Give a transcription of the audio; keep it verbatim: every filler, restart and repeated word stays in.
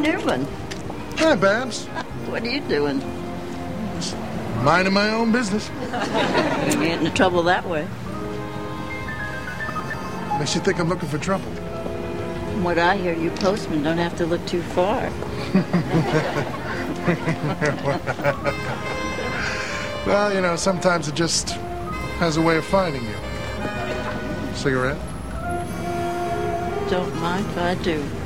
Newman. Hi, Babs. What are you doing? Just minding my own business. You get into trouble that way. Makes you think I'm looking for trouble. From what I hear, you postmen don't have to look too far. Well, you know, sometimes it just has a way of finding you. Cigarette? Don't mind if I do.